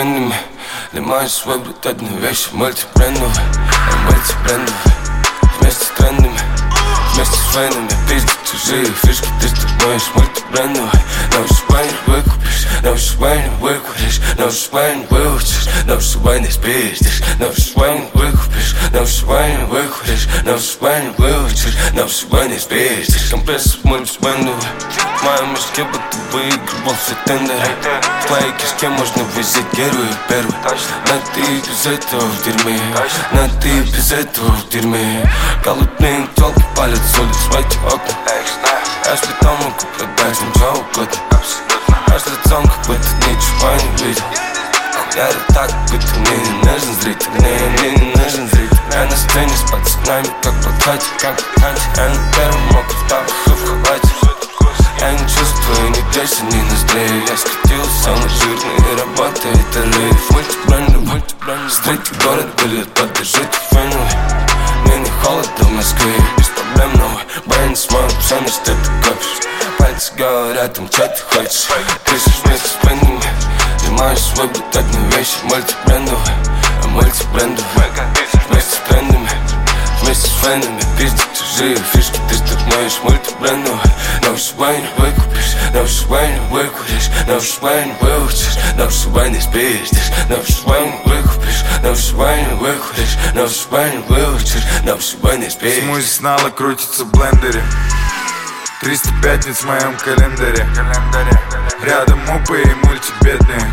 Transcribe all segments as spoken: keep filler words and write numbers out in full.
френдами. Лимаешь выиграть вещи мультибрендовые, мультибрендовые. Вместе с трендами, вместе с фенами. Пиздят чужие фишки, ты становишься мультибрендовой. Научишь войны выкупишь, научишь войны выкуришь, научишь войны выучишь, научишь войны спиздишь, научишь войны выкупишь, научишь войны выкуришь, научишь войны выучишь, научишь войны спиздишь. Компресс мультибрендовый. В моем мешке будто выигрывал все тендеры. В твоей кишке можно взять первую и первую. Но ты без этого в дерьме, но ты без этого в дерьме. Голодные тёлки палят соль в свои окна. Я ж потом могу продать им что угодно. Аж лицом, как будто ничего не видел. Я так, будто мне не нужен зритель. Мне, мне не нужен зритель. Я на сцене с пацанами, как плакать, как плакать. Я на первом мог в тапах и в халате. Я не чувствую ни десять, ни ноздрей. Я скатился на жирный и работает рейв. Мультибрендов, мультибрендов. Стрейти город, билет, поддержите феновый. Мне не холодно в Москве, без проблем новый. Брейн смог, ценность ты копишь. Пальцы говорят им, что ты хочешь. Пишешь вместе с фенами. Лимаешь свой бутатные вещи мультибрендовые, мультибрендовые. Вместе с трендами, вместе с фенами. Пиздят чужие фишки, ты становишься мультибрендовой. Научишь войны выкупишь, научишь войны выкуришь, научишь войны выучишь, научишь войны спиздишь, научишь войны выкупишь, научишь войны выкуришь, научишь войны выучишь, научишь войны спиздишь. Смузи снова крутится в блендере. Триста пятниц в моем календаре. Рядом мупы и мультибедные.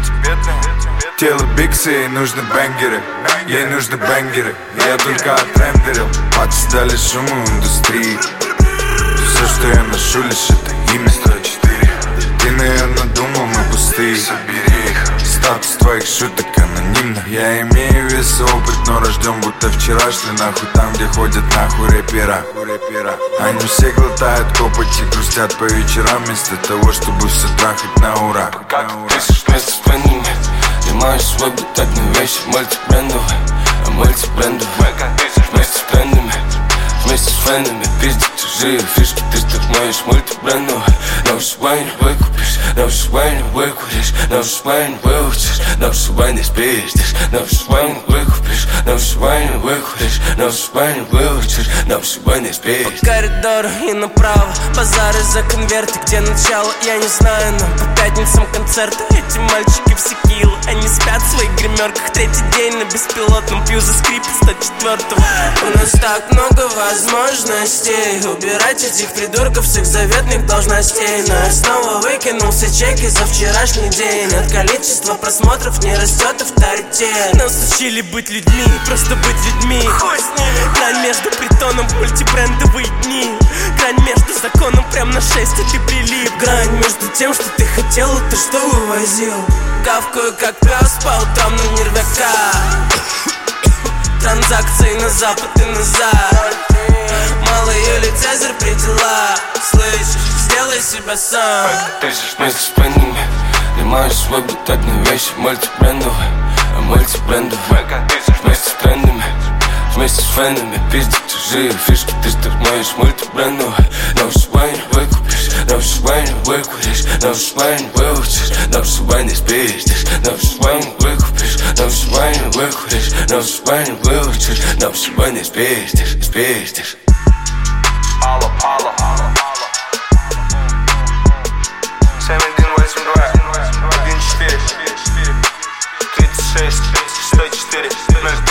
Тело биксы, ей нужны бенгеры. Ей нужны бенгеры. Я только отрендерил. Пацы дали шуму индустрии. Все, что я ношу, лишь это имя сто четыре. Ты, наверное, думал, мы пустые. Собери их. Статус твоих шуток анонимно. Я имею весь опыт, но рожден будто вчера. Шли нахуй там, где ходят нахуй рэпера. Они все глотают копоть и грустят по вечерам, вместо того, чтобы все трахать на ура. Пока ты пишешь вместе с фенами. Лимаешь свой бутатные вещи мультибрендовые, мультибрендовые. Вместе с трендами, вместе с фенами. Пиздят чужие фишки, ты становишься мультибрендовой. Научишь войны выкупишь, научишь войны выкуришь, научишь войны выучишь, научишь войны спиздишь, научишь войны выкупишь, научишь войны выкуришь, научишь войны выучишь, научишь войны спиздишь. По коридору и направо, базары за конверты, где начало, я не знаю, но по пятницам концерты. Эти мальчики все кило, они спят в своих гримерках. Третий день на беспилотном, пью за скрип сто четвёртого. У нас так много возможностей убирать этих придурков с их заветных должностей. Но я снова выкинул все чеки за вчерашний день. От количества просмотров не растет авторитет. Нас учили быть людьми, просто быть людьми. Хуй с ними. Грань между притоном, мультибрендовые дни. Грань между законом, прям на шесть, и ты прилип. Грань между тем, что ты хотел, и ты что вывозил. Гавкаю как пес по утрам на нервяка. Транзакции на запад и назад. Малый Юлий Цезарь при дела. Слышишь, сделай себя сам. Ты пишешь вместе с фенами. Лимаешь свой бутатные вещи мультибрендовые, мультибрендовые. Вместе с трендами, вместе с фенами. Пиздят чужие фишки, ты становишься мультибрендовой. Научишь войны выкупишь, научишь войны выкуришь, научишь войны выучишь, научишь войны спиздишь, научишь войны выкупишь, научишь войны выкуришь, научишь войны выучишь, научишь войны спиздишь, спиздишь. Алло, алло, алло. семь один восемь два один четыре тридцать шесть сто четыре ноль